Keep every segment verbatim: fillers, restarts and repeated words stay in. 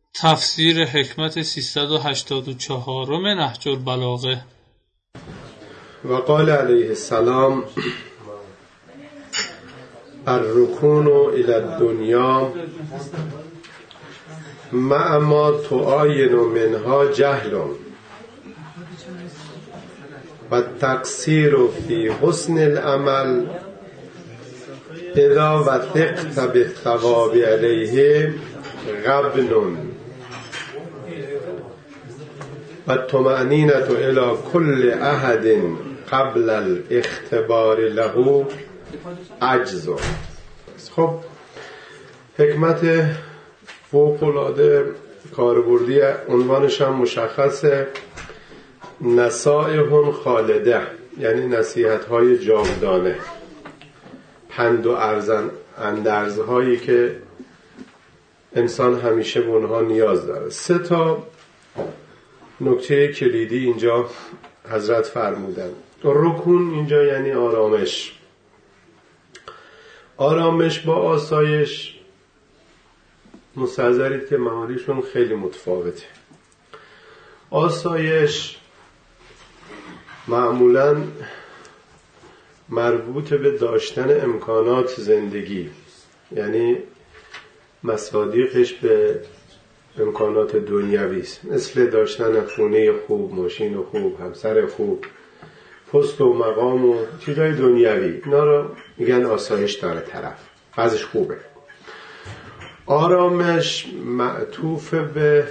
تفسیر حکمت سیصد و هشتاد و چهارم نهج البلاغه. و قال علیه السلام الرکون الی الدنیا مع ما تعاین منها جهل و تقصیر فی حسن العمل اذا وثقت بالثواب علیه غبن و طمأنینة الی کل احد قبل الاختبار له عجز. خب حکمت فوق‌العاده کاربردی عنوانش هم مشخصه، نصائح خالده، یعنی نصیحت های جاودانه، پند و ارزن اندرزهایی که انسان همیشه به اونها نیاز داره. سه تا نکته کلیدی اینجا حضرت فرمودن. رکون اینجا یعنی آرامش. آرامش با آسایش مستحضرید که معانیشون خیلی متفاوته. آسایش معمولاً مربوط به داشتن امکانات زندگی، یعنی مصادیقش به امکانات دنیوی است، مثل داشتن خونه خوب، ماشین خوب، همسر خوب، پست و مقام و چیزای دنیوی. اینا رو میگن آسایش داره طرف، بعضش خوبه. آرامش معطوف به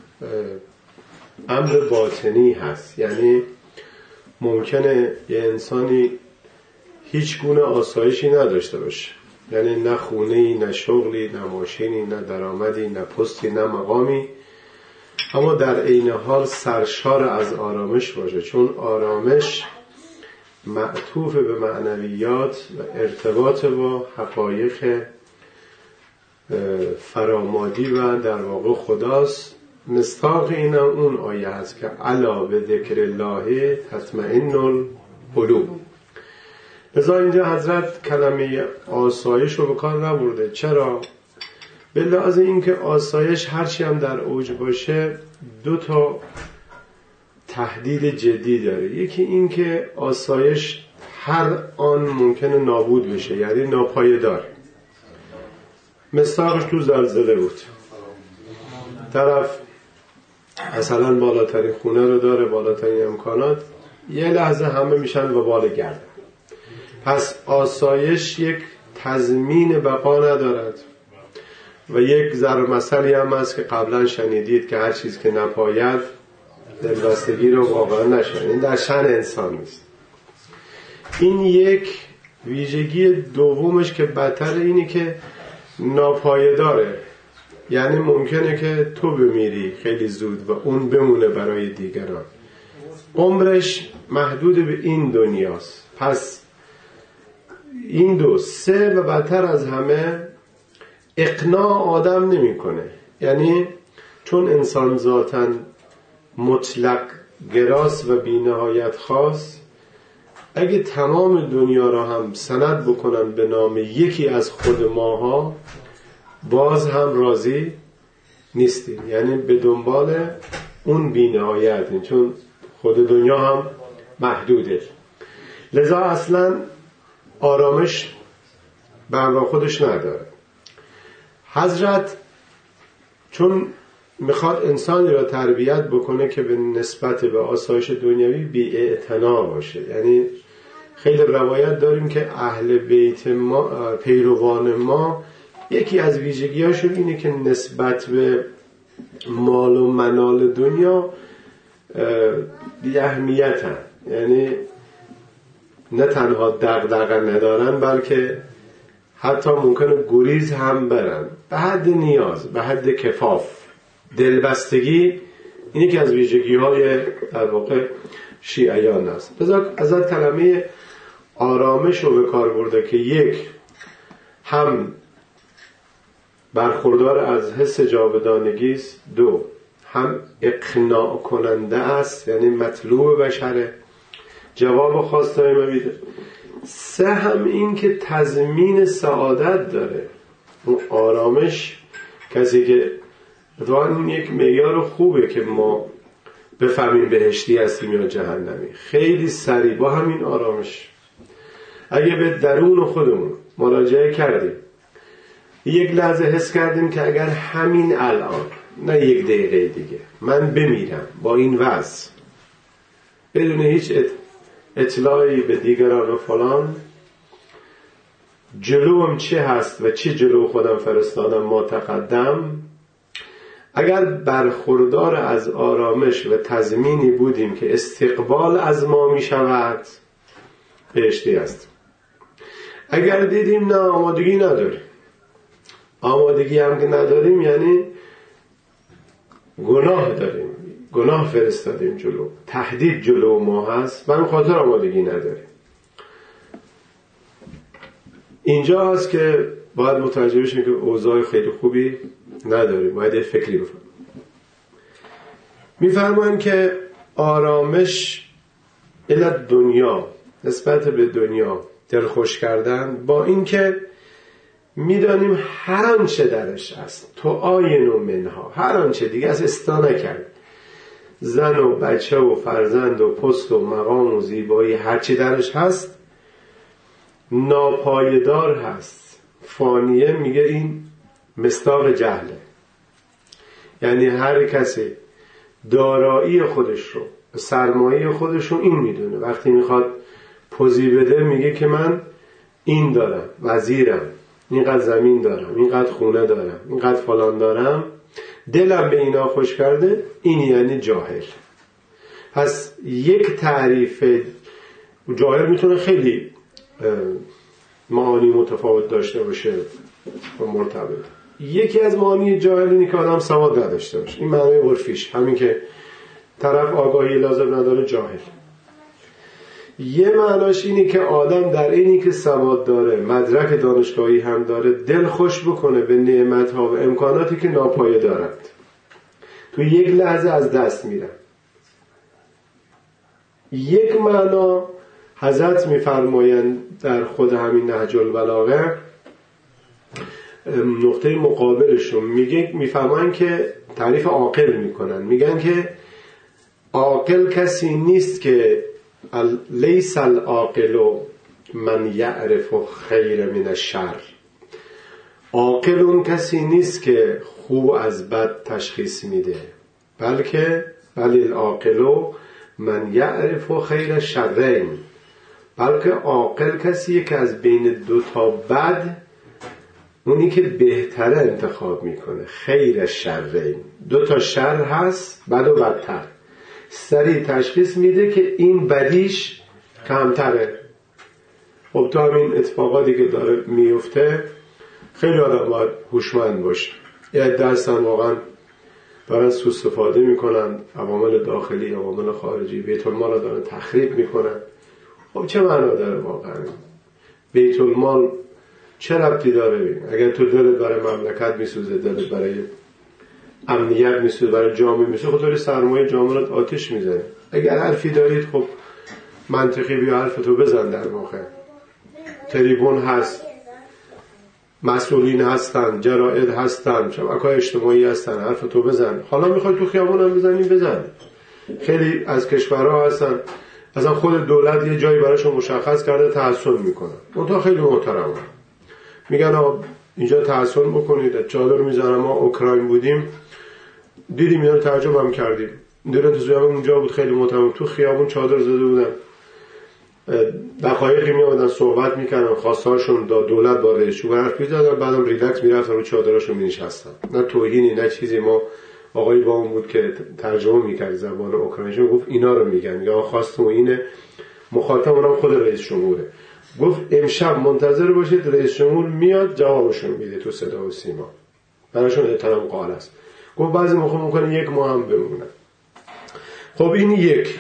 امر باطنی هست، یعنی ممکنه یه انسانی هیچ گونه آسایشی نداشته باشه، یعنی نه خونه‌ای، نه شغلی، نه ماشینی، نه درآمدی، نه پستی، نه مقامی، اما در عین حال سرشار از آرامش باشه، چون آرامش معطوف به معنویات و ارتباط با حقایق فرامادی و در واقع خداست. مصداق اینم اون آیه هست که الا به ذکر الله تطمئن القلوب. لذا اینجا حضرت کلمه آسایش رو به کار نبرده. چرا؟ به لحاظ اینکه آسایش هرچی هم در اوج باشه دو تا تهدید جدی داره. یکی این که آسایش هر آن ممکنه نابود بشه، یعنی ناپایدار. مثالش تو زلزله بود، طرف مثلا بالاترین خونه رو داره، بالاترین امکانات، یه لحظه همه میشن و بال گرد. پس آسایش یک تضمین بقا ندارد و یک ضرب مثلی هم هست که قبلا شنیدید که هر چیز که نپاید دلبستگی رو واقعا نشن. این در شأن انسان نیست. این یک ویژگی دومش که بدتر اینه که ناپایداره، یعنی ممکنه که تو بمیری خیلی زود و اون بمونه برای دیگران. عمرش محدود به این دنیاست. پس این دو سه و بدتر از همه اقناع آدم نمی کنه، یعنی چون انسان ذاتاً مطلق گراس و بی نهایت خاص، اگه تمام دنیا را هم سند بکنن به نام یکی از خود ماها باز هم راضی نیستیم، یعنی به دنبال اون بی نهایت، چون خود دنیا هم محدوده. لذا اصلا آرامش بروا خودش نداره. حضرت چون میخواد انسانی را تربیت بکنه که به نسبت به آسایش دنیوی بی اعتنا باشه، یعنی خیلی روایت داریم که اهل بیت ما، پیروان ما، یکی از ویژگی‌هاشون اینه که نسبت به مال و منال دنیا بی اهمیتن، یعنی نه تنها دغدغه ندارن بلکه حتی ممکنه گریز هم برن به حد نیاز، به حد کفاف. دلبستگی اینی که از ویژگی‌های در واقع شیعیان است. بذار ازت کلمه آرامش رو به کار برده که یک، هم برخوردار از حس جاودانگی است، دو، هم اقناع کننده است، یعنی مطلوب بشره، جواب خواستای ما میده، سه، هم این که تضمین سعادت داره. اون آرامش کسی که اتفاقا این یک معیار خوبه که ما بفهمیم بهشتی هستیم یا جهنمی. خیلی سریع با همین آرامش اگه به درون خودمون مراجعه کردیم، یک لحظه حس کردیم که اگر همین الان، نه یک دقیقه دیگه، من بمیرم با این وضع بدون هیچ اطلاعی به دیگران و فلان، جلوم چه هست و چه جلو خودم فرستادم ما تقدم، اگر برخوردار از آرامش و تضمینی بودیم که استقبال از ما می شود، بهشتی است. اگر دیدیم نه آمادگی نداریم، آمادگی هم که نداریم یعنی گناه داریم، گناه فرستادیم جلو، تهدید جلو ما هست، من خاطر آمادگی نداریم. اینجا هست که باید متوجه بشیم که اوضاع خیلی خوبی نداریم، باید یه فکری بفرماییم. میفرماییم که آرامش علت دنیا، نسبت به دنیا دلخوش کردن، با اینکه میدانیم هر آنچه درش هست تو آینو منها، هر آنچه دیگه از استا نکرد، زن و بچه و فرزند و پست و مقام و زیبایی، هرچی درش هست ناپایدار هست، فانیه. میگه این مصداق جهله، یعنی هر کسی دارایی خودش رو، سرمایه خودش رو این میدونه، وقتی میخواد پوزی بده میگه که من این دارم، وزیرم، اینقدر زمین دارم، اینقدر خونه دارم، اینقدر فلان دارم، دلم به اینا خوش کرده، این یعنی جاهل. پس یک تعریف جاهل میتونه خیلی معانی متفاوت داشته باشه و مرتبط. یکی از معانی جاهل اینه که آدم سواد نداشته باشه، این معنی عرفیش، همین که طرف آگاهی لازم نداره جاهل. یه معناش اینه که آدم در اینی که سواد داره، مدرک دانشگاهی هم داره، دل خوش بکنه به نعمت‌ها و امکاناتی که ناپایه دارد، تو یک لحظه از دست میرن. یک معنا حضرت میفرمایند در خود همین نهج البلاغه، نقطه مقابلشون میگه، میفرمایند که تعریف عاقل میکنن، میگن که عاقل کسی نیست که لیس العاقل من یعرف خیر من الشر، عاقل اون کسی نیست که خوب از بد تشخیص میده، بلکه بل العاقل من یعرف خیر الشرین، بلکه عاقل کسیه که از بین دو تا بد اونی که بهتره انتخاب میکنه، خیر الشرین، دو تا شر هست، بد و بدتر، سریع تشخیص میده که این بدیش کمتره. خب تا همین اتفاقاتی که داره میفته خیلی آدم باید هوشمند باشه. یه عده هستن واقعا دارن سوء استفاده میکنن، عوامل داخلی عوامل خارجی، بیت المال رو دارن تخریب میکنن. خب چه معنا داره واقعا بیت المال؟ چه ربطی داره؟ اگر تو دلت برای مملکت میسوزه، دلت برای امنیت میسوزه، برای جامعه میسوزه، خب تو سرمایه جامعه رو آتش میزنه. اگر حرفی دارید خب منطقی بیا حرفتو بزن. در واقع تریبون هست، مسئولین هستن، جراید هستن، شبکه‌های اجتماعی هستن، حرفتو بزن. حالا میخوای تو خیابون هم بزنی بزن. خیلی از کشورها هستن اصلا خود دولت یه جایی براشون مشخص کرده تحسن میکنن، اونها خیلی محترمه، میگن آقا اینجا تحسن بکنید. چادر میزنم، ما اوکراین بودیم دیدیم، اینا رو ترجمه هم کردیم، دیدن تو زیابون اونجا بود، خیلی محترم، تو خیابون چادر زده بودن، دقایقی میامدن صحبت میکردن، خواستهاشون دا دولت با رئیس جمهور حرف میزدن، بعدم ریلکس میرفتن رو چادرشون مینشستن. نه توهینی نه چیزی. ما آقای با اون بود که ترجمه میکرد زبان اوکراینی، گفت اینا رو میگن، میگه خواستم اینه، مخاطب اونم خود رئیس جمهوره. گفت امشب منتظر باشید رئیس جمهور میاد جوابشون میده تو صدا و سیما، براشون احترام قائل است. گفت بعضی موقع ممکنه یک ماه هم بمونن. خب این یک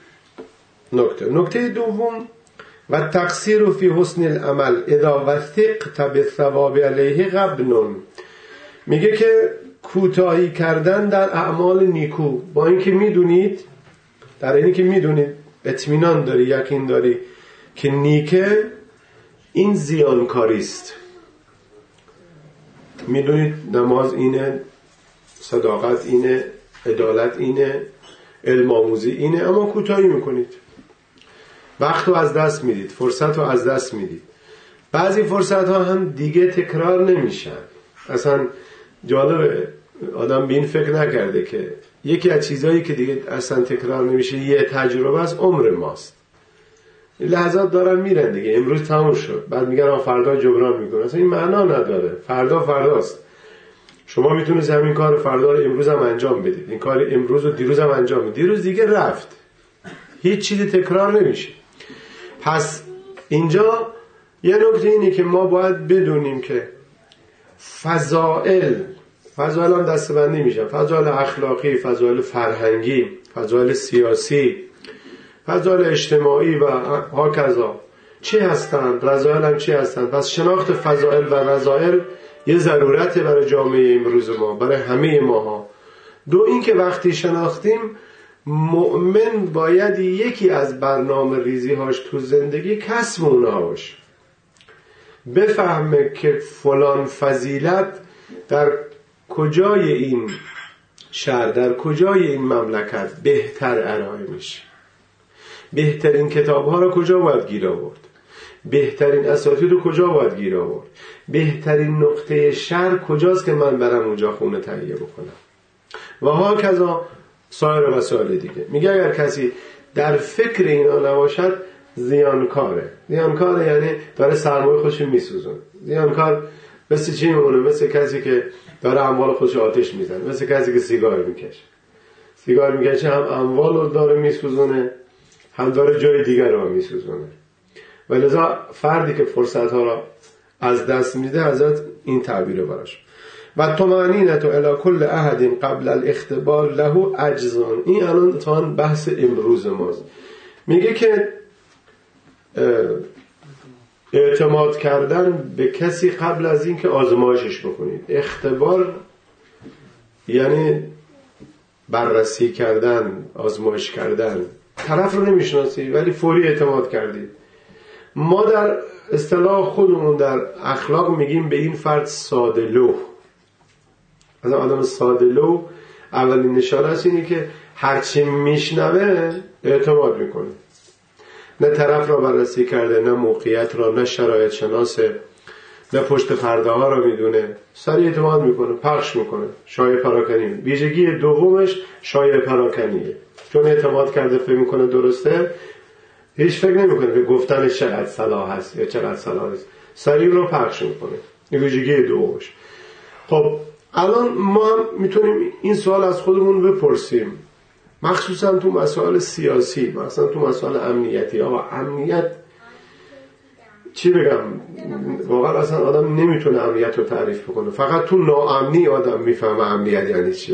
نکته. نکته دوم، و تقصیر فی حسن العمل اذا وثقت بالثواب علیه غبن، میگه که کوتاهی کردن در اعمال نیکو، با اینکه میدونید، در اینی که میدونید اطمینان داری، یقین داری که نیکه، این زیانکاری است. میدونید نماز اینه، صداقت اینه، عدالت اینه، علم آموزی اینه، اما کوتاهی میکنید، وقت رو از دست میدید، فرصت رو از دست میدید. بعضی فرصت ها هم دیگه تکرار نمیشن. اصلا جالبه آدم به این فکر نکرده که یکی از چیزهایی که دیگه اصلا تکرار نمیشه یه تجربه از عمر ماست. لحظات دارن میرن دیگه، امروز تموم شد، بعد میگن فردا جبران میکنه. اصلا این معنا نداره. فردا فرداست. شما میتونید همین کار فردا رو امروز هم انجام بدید، این کار امروز رو دیروز هم انجام بدید، دیروز دیگه رفت، هیچ چیزی تکرار نمیشه. پس اینجا یه نکته اینه که ما باید بدونیم که فضائل فضائل هم دسته‌بندی میشن، فضائل اخلاقی، فضائل فرهنگی، فضائل سیاسی، فضائل اجتماعی و هاکذا چی هستن، رذائل هم چی هستن. پس شناخت فضائل و رذائل یه ضرورته برای جامعه امروز ما، برای همه ماها. دو این که وقتی شناختیم مؤمن باید یکی از برنامه ریزی هاش تو زندگی کسب اونها باشه، بفهمه که فلان فضیلت در کجای این شهر، در کجای این مملکت بهتر ارائه میشه، بهترین کتاب ها رو کجا باید گیر آورد، بهترین اساتید رو کجا باید گیر آورد، بهترین نقطه شهر کجاست که من برم اونجا خونه تهیه بکنم و ها کذا سایر مسائل دیگه. میگه اگر کسی در فکر اینا نباشد زیانکاره. زیانکاره یعنی داره سرمایه خودش میسوزونه. زیانکار مثل چی میمونه؟ مثل کسی که داره اموال خودش آتش میزنه، مثل کسی که سیگار میکشه. سیگار میکشه هم اموال رو داره میسوزونه، هم داره جای دیگر رو میسوزونه. ولذا فردی که فرصت ها را از دست میده ازت این تعبیر براش. و طمأنینة الی کل احد قبل الاختبار له اجزان. این الان تا بحث امروز ماست. میگه که اعتماد کردن به کسی قبل از این که آزمایشش بکنید. اختبار یعنی بررسی کردن، آزمایش کردن. طرف رو نمیشناسی ولی فوری اعتماد کردید. ما در اصطلاح خودمون در اخلاق میگیم به این فرد ساده لوح. از آدم ساده لوح اولین نشانه‌اش اینه که هرچی میشنوه اعتماد میکنه. نه طرف را بررسی کرده، نه موقعیت را، نه شرایط شناسه، نه پشت پرده ها را میدونه، سریع اعتماد میکنه، پخش میکنه. شایع پراکنی. ویژگی دومش شایع پراکنیه. چون اعتماد کرده فکر میکنه درسته، هیچ فکر نمیکنه که گفتنش چقدر صلاح هست یا چقدر صلاح نیست، سریع رو پخش میکنه. این ویژگی دومش. خب الان ما میتونیم این سوال از خودمون بپرسیم، مخصوصا تو مسائل سیاسی، مثلا تو مسائل امنیتی. آقا امنیت چی بگم؟ واقعا اصلا آدم نمیتونه امنیت رو تعریف بکنه. فقط تو ناامنی آدم میفهمه امنیت یعنی چیه.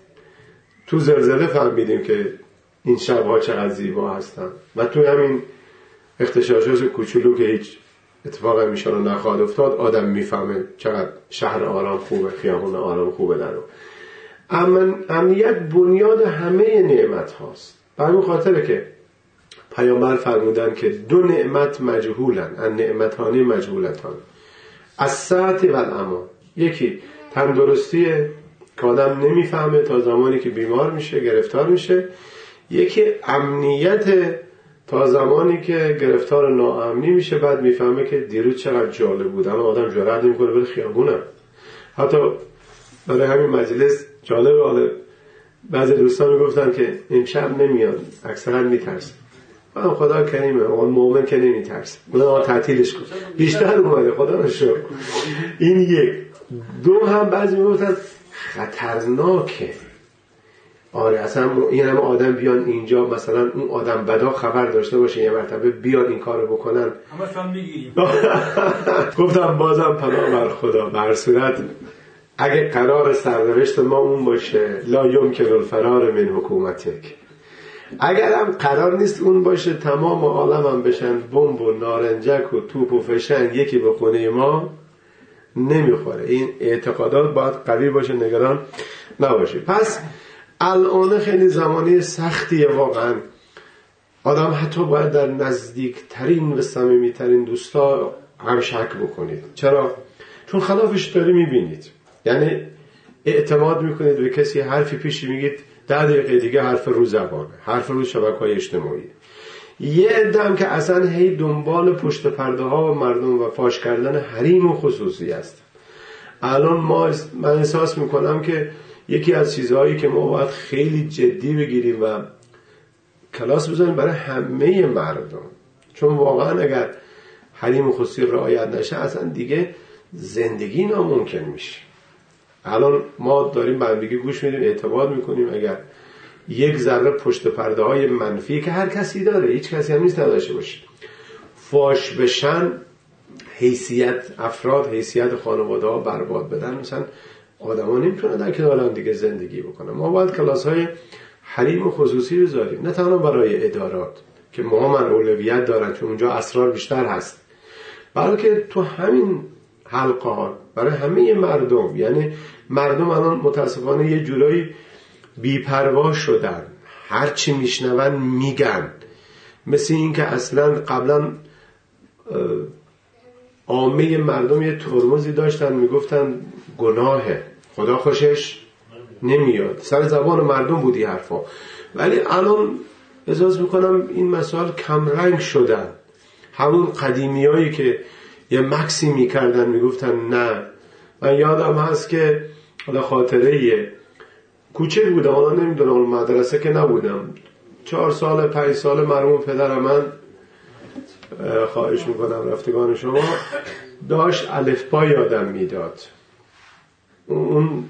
تو زلزله فهمیدیم که این شبها چقدر زیبا هستن و تو همین اغتشاشات کوچولو که هیچ اتفاقی میشه رو نخواهد افتاد آدم میفهمه چقدر شهر آرام خوبه، خیابون آرام خوبه. در رو امن امنیت بنیاد همه نعمت هاست. به همین خاطره که پیامبر فرمودن که دو نعمت مجهولن، ان نعمتان مجهولتان، الصحت و الامان. یکی تندرستیه که آدم نمیفهمه تا زمانی که بیمار میشه، گرفتار میشه. یکی امنیت تا زمانی که گرفتار ناامنی میشه، بعد میفهمه که دیروز چقدر جالب بود. اما آدم جرأت نمیکنه بره خیابونم. حتی برای همین مجلس جالب، حالا بعضی دوستان میگفتن که امشب نمیاد، اکثرا میترسن. من خدا کریمه، اون مومن که نمیترسه، من تعطیلش کن. بیشتر اومده، خدا رو شکر. این یک. دو هم بعضی میگفتن خطرناکه. آره اصلا این همه آدم بیان اینجا، مثلا اون آدم بدا خبر داشته باشه یه مرتبه بیان این کارو بکنن، همش هم میگیریم. گفتم بازم پناه بر خدا. بر صورت اگه قرار سرنوشت ما اون باشه لا یمکن الفرار من حکومتک، اگر هم قرار نیست اون باشه تمام عالم هم بشن بمب و نارنجک و توپ و فشنگ یکی به خونه ما، نمیخوره. این اعتقادات باید قوی باشه، نگران نباشه. پس الان خیلی زمانی سختیه واقعا. آدم حتی باید در نزدیکترین و صمیمیترین دوستا هم شک بکنید. چرا؟ چون خلافش داری میبینید. یعنی اعتماد میکنید به کسی، حرفی پیشی میگید، ده دقیقه دیگه حرف رو زبانه، حرف رو شبکه‌های اجتماعی. یه عده‌ام که اصلا هی دنبال پشت پرده ها و مردم و فاش کردن حریم و خصوصی هست. الان ما من احساس میکنم که یکی از چیزهایی که ما باید خیلی جدی بگیریم و کلاس بزنیم برای همه مردم، چون واقعا اگر حریم و خصوصی رعایت نشه اصلا دیگه زندگی ناممکن میشه. الان ما داریم به هم دیگه گوش میدیم، اعتماد میکنیم، اگر یک ذره پشت پرده های منفی که هر کسی داره، هیچ کسی هم نیست نداشته باشه، فاش بشن، حیثیت افراد، حیثیت خانواده ها برباد بدن، مثلا آدم ها نمیتونه در کنار هم دیگه زندگی بکنن. ما باید کلاس های حریم و خصوصی بذاریم، نه تنها برای ادارات که مهمن اولویت دارن چون اونجا اسرار بیشتر هست، بلکه تو همین حلقه ها برای همه مردم. یعنی مردم الان متاسفانه یه جورایی بی‌پروا شدن، هر چی میشنون میگن، مثل این که اصلا قبلا عامه مردم یه ترمزی داشتن میگفتن گناهه، خدا خوشش نمیاد، سر زبان مردم بودی حرفا. ولی الان احساس میکنم این مسائل کمرنگ شدن. همون قدیمیایی که یه مکسی میکردن میگفتن نه. من یادم هست که حالا خاطره یه کوچک بودم، حالا نمیدونم مدرسه که نبودم، چهار سال پنج سال مرحوم پدر من، خواهش میکنم رفتگان شما، داشت الفبا یادم میداد. اون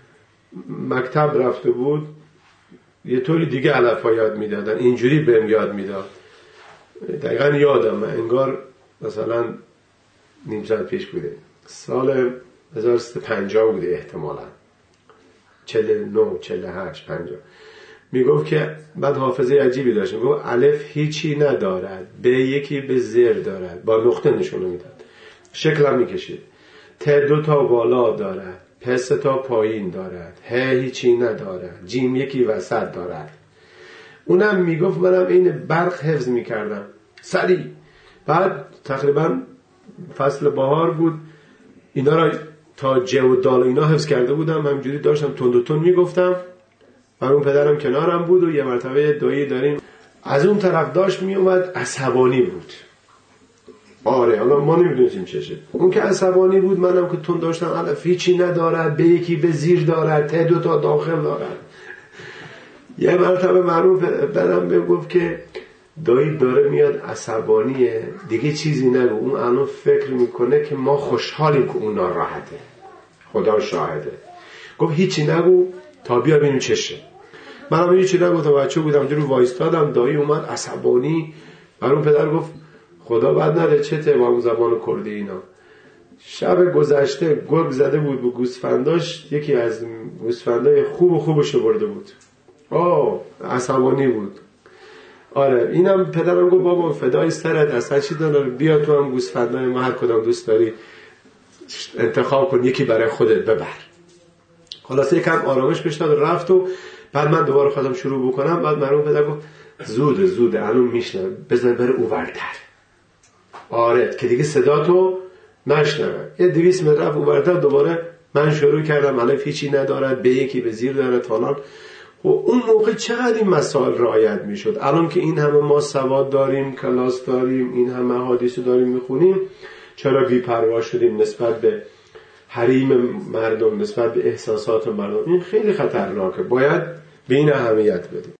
مکتب رفته بود یه طوری دیگه الفبا یاد میدادن، اینجوری بهم یاد میداد. دقیقا یادم، انگار مثلا نیم ساعت پیش بوده، سال هزار و سیصد و پنجاه بوده احتمالاً، چهل و نه چهل و هشت پنجاه. میگفت که بعد حافظه عجیبی داشت، میگفت الف هیچی ندارد، ب یکی به زیر دارد، با نقطه نشونه میداد، شکلم میکشید، ت دو تا بالا دارد، پ سه تا پایین دارد، ه هیچی ندارد، جیم یکی وسط دارد. اونم میگفت منم این برق حفظ میکردم سریع. بعد تقریبا فصل بهار بود، اینا را تا ج و دال اینا حفظ کرده بودم، همینجوری داشتم تند و تند میگفتم. اون پدرم کنارم بود و یه مرتبه دایی داریم از اون طرف داشت میومد، عصبانی بود. آره حالا ما نمیدونیم چشه، اون که عصبانی بود، منم که تند داشتم الف هیچی ندارد، به یکی به زیر دارد، ت دو تا داخل دارد. یه مرتبه مرحوم پدرم بهم گفت که دایی داره میاد عصبانیه دیگه، چیزی نگو، اون الان فکر میکنه که ما خوشحالیم که اون ناراحته، خدا شاهده. گفت هیچی نگو تا بیا ببینیم چشه. منم هیچی نگفتم، بچه بودم جلو وایستادم، دایی اومد عصبانی. مرحوم پدر گفت خدا بد نده چته با اون زبان کردی اینا. شب گذشته گرگ زده بود به گوسفنداش، یکی از گوسفندای خوب و خوبشو برده بود. آه عصبانی بود. آره اینم پدرم گفت بابا فدای سرت، اصلا چی داره، بیا تو هم گوسفندای ما هر کدام دوست داری انتخاب کن، یکی برای خودت ببر. خلاصه یکم آرامش پیش داد رفت و بعد من دوباره خواستم شروع بکنم. بعد مرحوم پدر گفت زوده زوده الان میشنم، بزن بره اوورتر. آره که دیگه صدا تو نشنوه. یه دویست متر رفت اوورتر، دوباره من شروع کردم الف هیچی ندارد، به یکی به زیر داره فلان. و اون موقع چقدر این مسائل رعایت میشد. الان که این همه ما سواد داریم، کلاس داریم، این همه حدیث داریم میخونیم، چرا بی‌پروا شدیم نسبت به حریم مردم، نسبت به احساسات مردم؟ این خیلی خطرناکه، باید به این اهمیت بدیم.